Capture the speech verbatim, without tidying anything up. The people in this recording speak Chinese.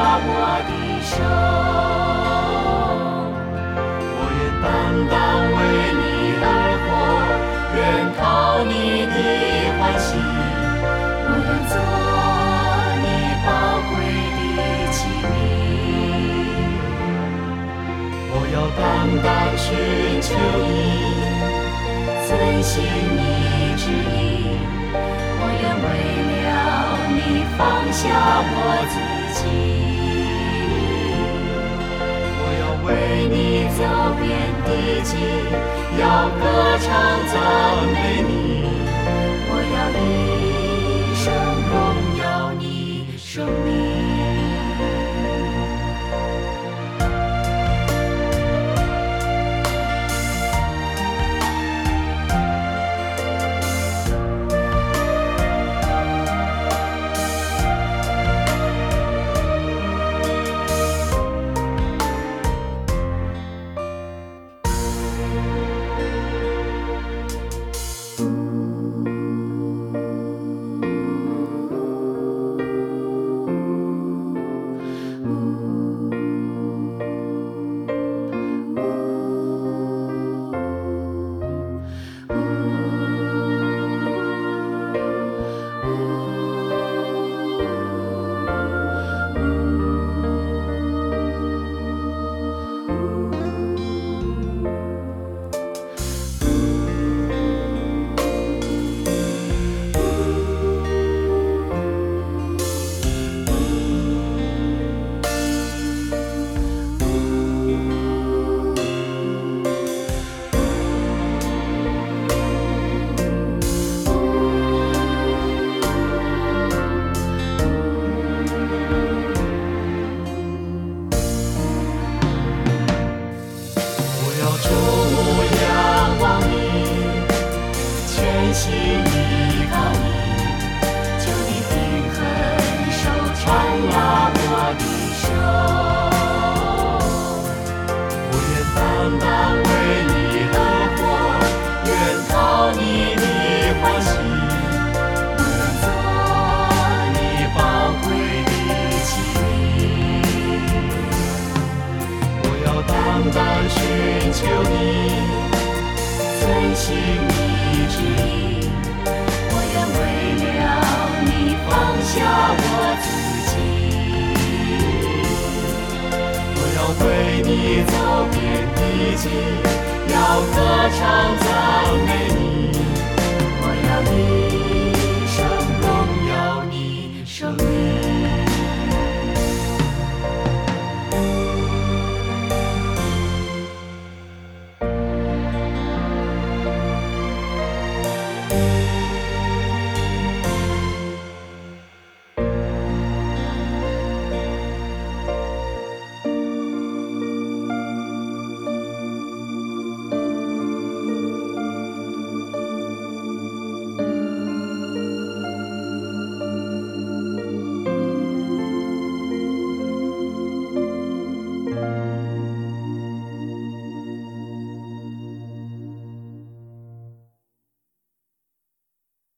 我的手，我愿单单为你而活，愿靠你的欢喜，我愿做你宝贵的器皿。我要单单寻求你，遵行你旨意，我愿为了你放下我自己。我要为你走遍地极，要歌唱赞美你，我要一生荣耀你生命。心依靠你，求你平衡手搀拉我的手，我愿单单为你而活，愿靠你的欢喜，我愿做你宝贵的器皿。我要单单寻求你，遵行你旨意，我愿为了你放下我自己。我要为你走遍地极，要歌唱赞美你，我要你